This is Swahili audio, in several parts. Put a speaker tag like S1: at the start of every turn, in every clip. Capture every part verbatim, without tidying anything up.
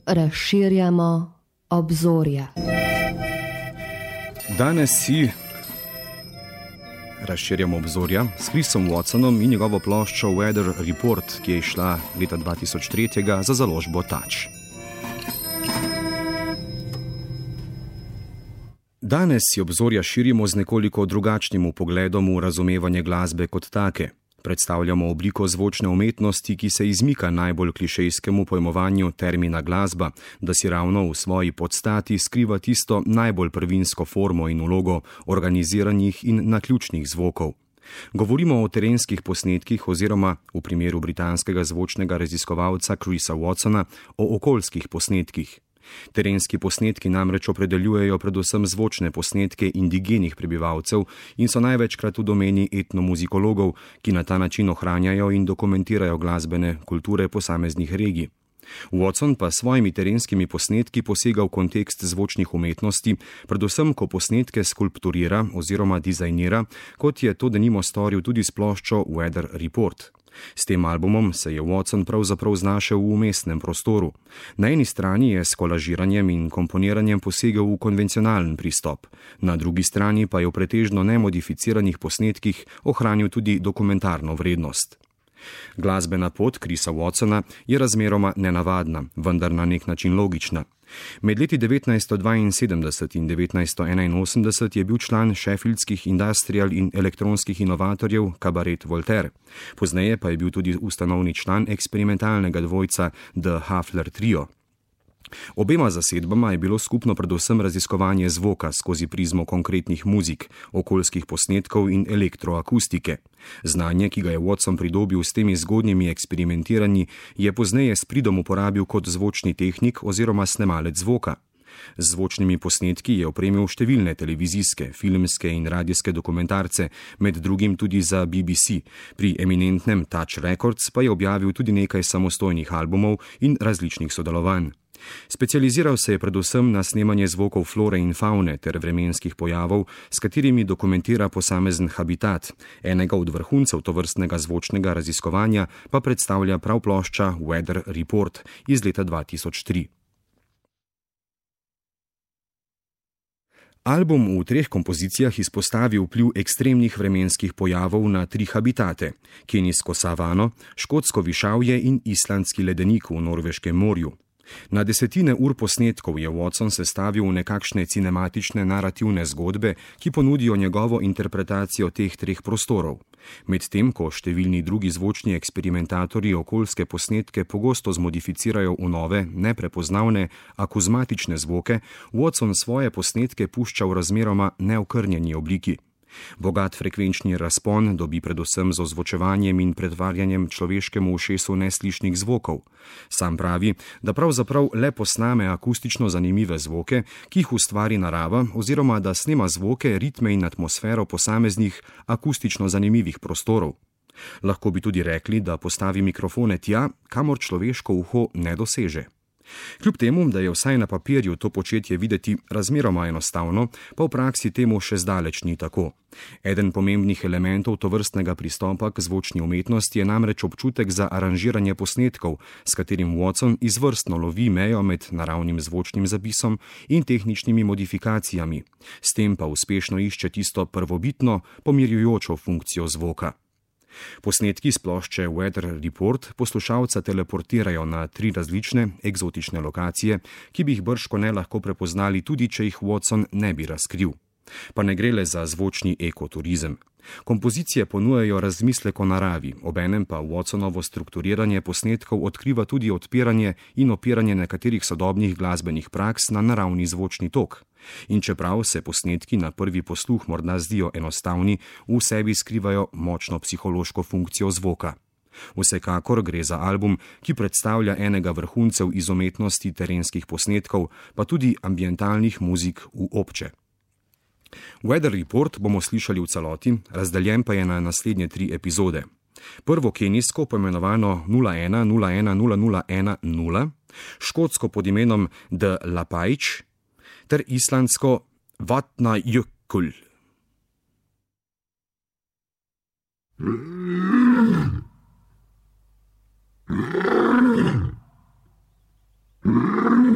S1: Razširjamo obzorja.
S2: Danes si razširjamo obzorja s Chrisom Watsonom in njegovo ploščo Weather Report, ki je išla leta dva tisoč tri za založbo Touch. Danes si obzorja širimo z nekoliko drugačnim pogledom v razumevanje glasbe kot take. Predstavljamo obliko zvočne umetnosti, ki se izmika najbolj klišejskemu pojmovanju termina glasba, da si ravno v svoji podstati skriva tisto najbolj prvinsko formo in vlogo organiziranih in naključnih zvokov. Govorimo o terenskih posnetkih oziroma, v primeru britanskega zvočnega raziskovalca Chrisa Watsona, o okoljskih posnetkih. Terenski posnetki namreč opredeljujejo predvsem zvočne posnetke indigenih prebivalcev in so največkrat v domeni etnomuzikologov, ki na ta način ohranjajo in dokumentirajo glasbene kulture posameznih regij. Watson pa s svojimi terenskimi posnetki posega v kontekst zvočnih umetnosti, predvsem ko posnetke skulpturira oziroma dizajnira, kot je to denimo storil tudi s ploščo Weather Report. S tem albumom se je Watson pravzaprav znašel v umestnem prostoru. Na eni strani je s kolažiranjem in komponiranjem posegel v konvencionalen pristop, na drugi strani pa je v pretežno nemodificiranih posnetkih ohranil tudi dokumentarno vrednost. Glasbena pot Chrisa Watsona je razmeroma nenavadna, vendar na nek način logična. Med leti devetnajststo dvainsedemdeset in devetnajststo enainosemdeset je bil član sheffieldskih industrial in elektronskih inovatorjev Kabaret Voltaire. Pozneje pa je bil tudi ustanovni član eksperimentalnega dvojca The Hafler Trio. Obema zasedbama je bilo skupno predvsem raziskovanje zvoka skozi prizmo konkretnih muzik, okoljskih posnetkov in elektroakustike. Znanje, ki ga je Watson pridobil s temi zgodnjimi eksperimentiranji, je pozneje s pridom uporabil kot zvočni tehnik oziroma snemalec zvoka. Z zvočnimi posnetki je opremil številne televizijske, filmske in radijske dokumentarce, med drugim tudi za B B C. Pri eminentnem Touch Records pa je objavil tudi nekaj samostojnih albumov in različnih sodelovanj. Specializiral se je predvsem na snemanje zvokov flore in faune ter vremenskih pojavov, s katerimi dokumentira posamezen habitat. Enega od vrhuncev tovrstnega zvočnega raziskovanja pa predstavlja prav plošča Weather Report iz leta dva tisoč tri. Album v treh kompozicijah izpostavi vpliv ekstremnih vremenskih pojavov na tri habitate: kenijsko savano, škotsko višavje in islandski ledenik v Norveškem morju. Na desetine ur posnetkov je Watson sestavil nekakšne cinematične narativne zgodbe, ki ponudijo njegovo interpretacijo teh treh prostorov. Medtem ko številni drugi zvočni eksperimentatorji okoljske posnetke pogosto zmodificirajo v nove, neprepoznavne, akuzmatične zvoke, Watson svoje posnetke pušča v razmeroma neokrnjeni obliki. Bogat frekvenčni razpon dobi predvsem z ozvočevanjem in pretvarjanjem človeškemu ušesu neslišnih zvokov. Sam pravi, da pravzaprav le posname akustično zanimive zvoke, ki jih ustvari narava, oziroma da snema zvoke, ritme in atmosfero posameznih akustično zanimivih prostorov. Lahko bi tudi rekli, da postavi mikrofone tja, kamor človeško uho ne doseže. Kljub temu, da je vsaj na papirju to početje videti razmeroma enostavno, pa v praksi temu še zdaleč ni tako. Eden pomembnih elementov tovrstnega pristopa k zvočni umetnosti je namreč občutek za aranžiranje posnetkov, s katerim Watson izvrstno lovi mejo med naravnim zvočnim zapisom in tehničnimi modifikacijami. S tem pa uspešno išče tisto prvobitno, pomirjujočo funkcijo zvoka. Posnetki s plošče Weather Report poslušalca teleportirajo na tri različne, eksotične lokacije, ki bi jih bržkone lahko prepoznali tudi, če jih Watson ne bi razkril. Pa ne gre le za zvočni ekoturizem. Kompozicije ponujajo razmislek o naravi, obenem pa Watsonovo strukturiranje posnetkov odkriva tudi odpiranje in opiranje nekaterih sodobnih glasbenih praks na naravni zvočni tok. In čeprav se posnetki na prvi posluh morda zdijo enostavni, v sebi skrivajo močno psihološko funkcijo zvoka. Vsekakor gre za album, ki predstavlja enega vrhuncev iz umetnosti terenskih posnetkov, pa tudi ambientalnih muzik v obče. Weather Report bomo slišali v celoti, razdeljen pa je na naslednje tri epizode. Prvo kenijsko poimenovano nula ena nula ena nula nula ena nula, škotsko pod imenom The Lapaič ter islandsko Vatnajökull. Mm-hmm.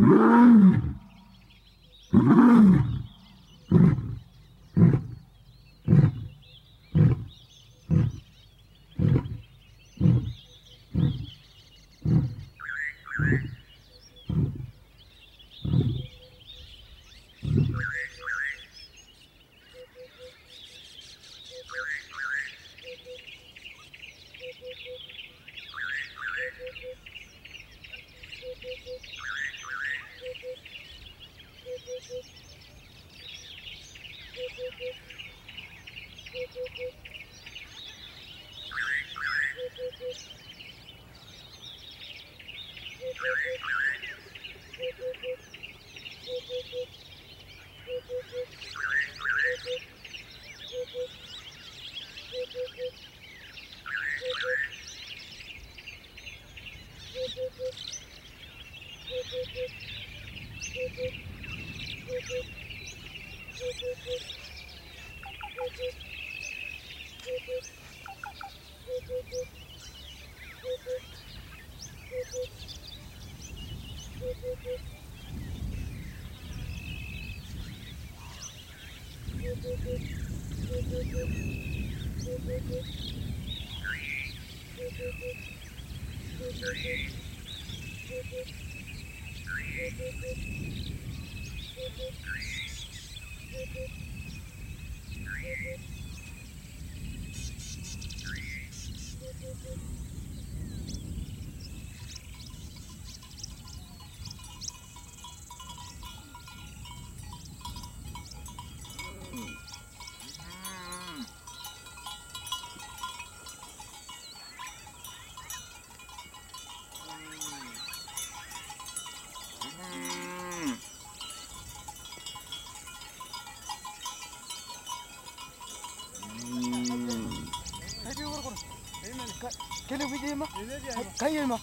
S1: Kene biji ma? Kaya ma?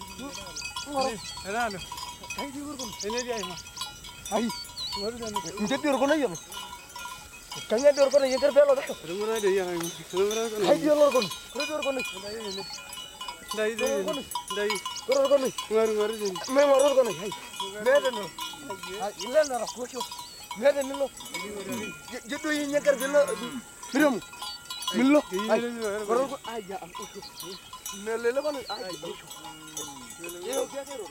S1: Ngoro. Enano. Kaya di urkon. Ene dia ma. Ai. Ngoro dan. Inje di urkon ayo. Kaya di urkon ayo kerja lo. Rumura dia ya. Rumura kon. Ai di urkon. Kuro di urkon. Dai dai. Dai. Kuro urkon. Ngoro ngoro dan. Me ngoro urkon. Ai. Mede no. Ai illa na rakosho. Mede no. Jeddo yinya kerja lo. Biram. Millo. Ai. Kuro urkon. Ai ya. Melele bana ay yo kya kero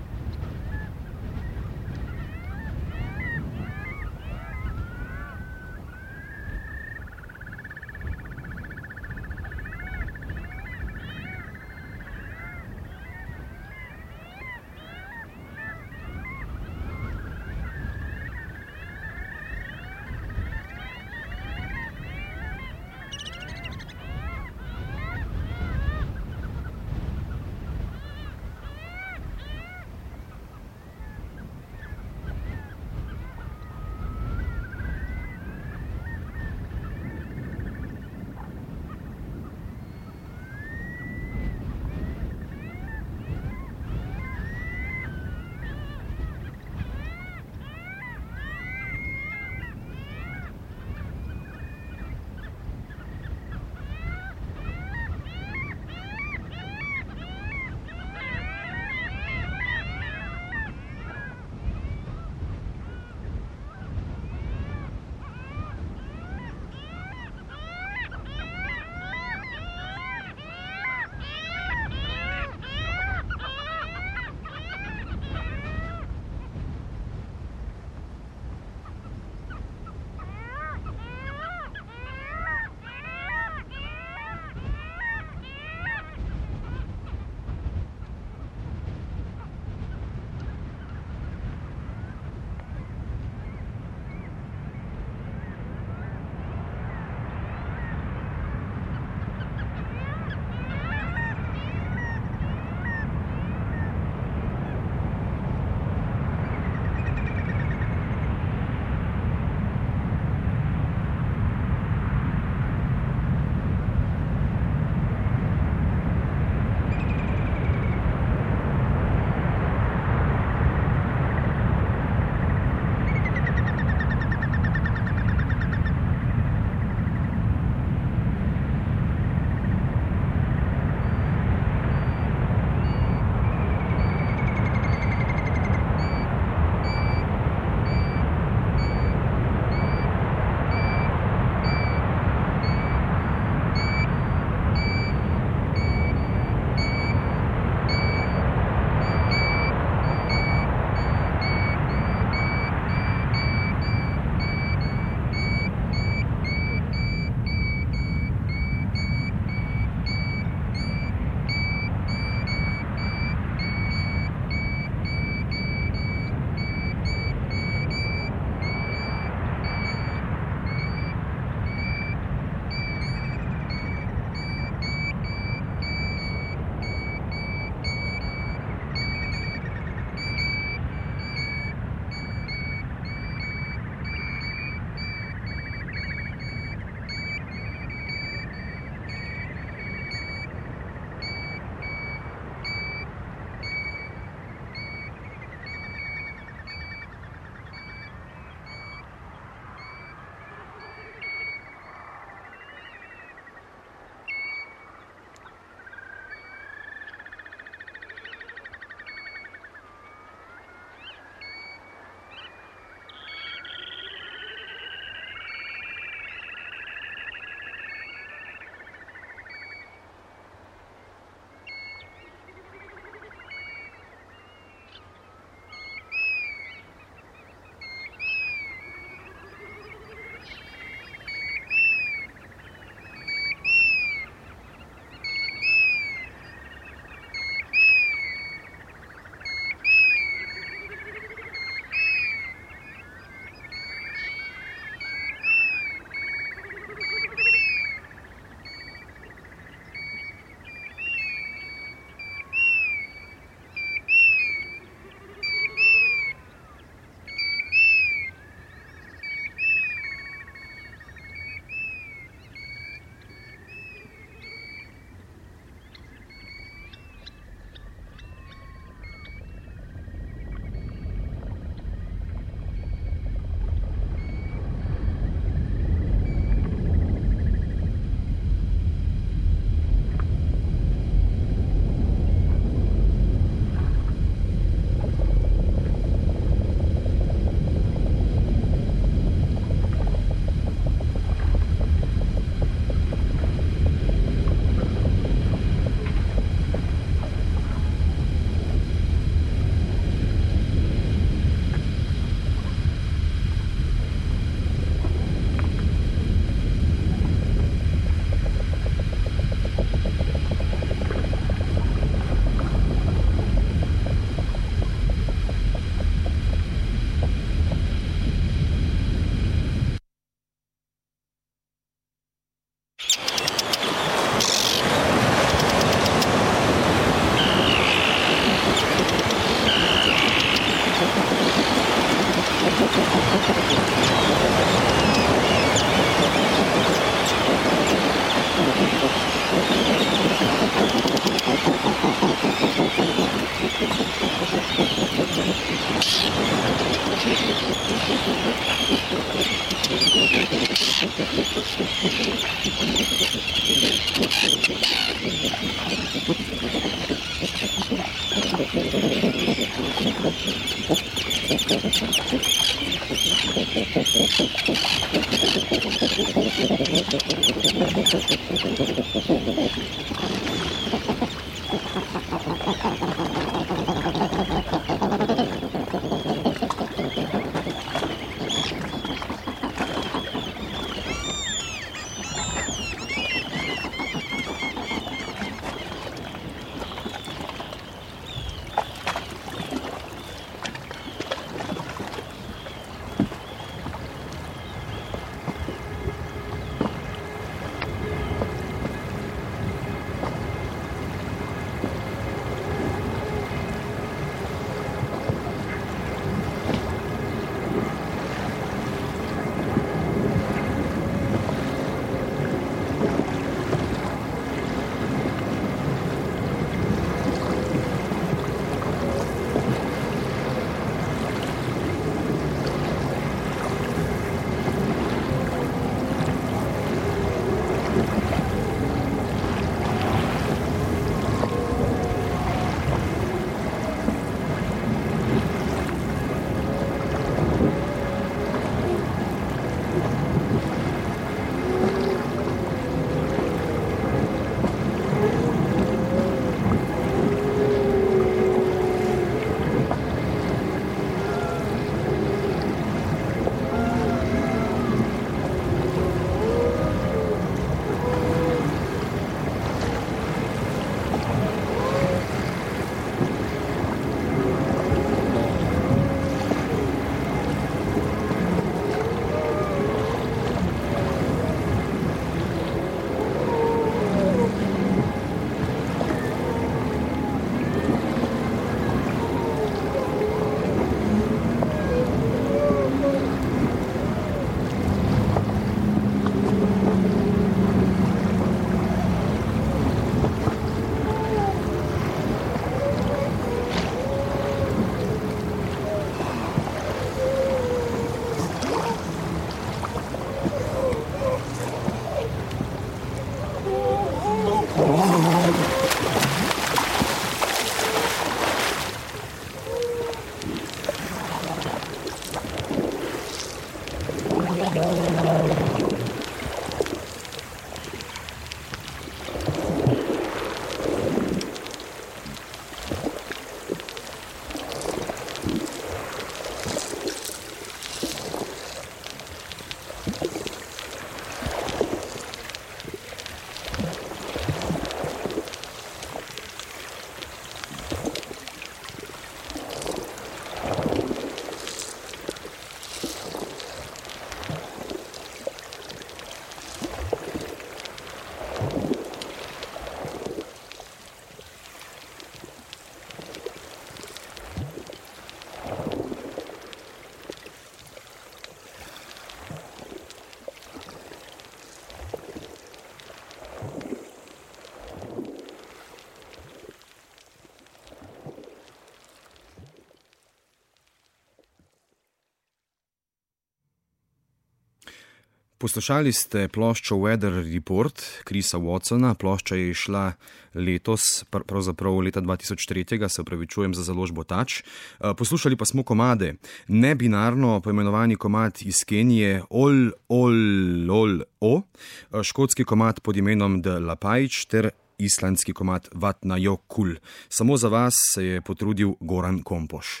S2: Poslušali ste ploščo Weather Report Chrisa Watsona. Plošča je išla letos, pravzaprav leta dva tisoč tri, se opravičujem za založbo Touch. Poslušali pa smo komade. Nebinarno poimenovani komad iz Kenije Ol, Ol, Ol, O, škotski komad pod imenom The Lapaič ter islandski komad Vatnajökull. Samo za vas se je potrudil Goran Kompoš.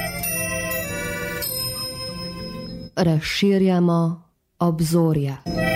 S3: Razširjamo obzorja.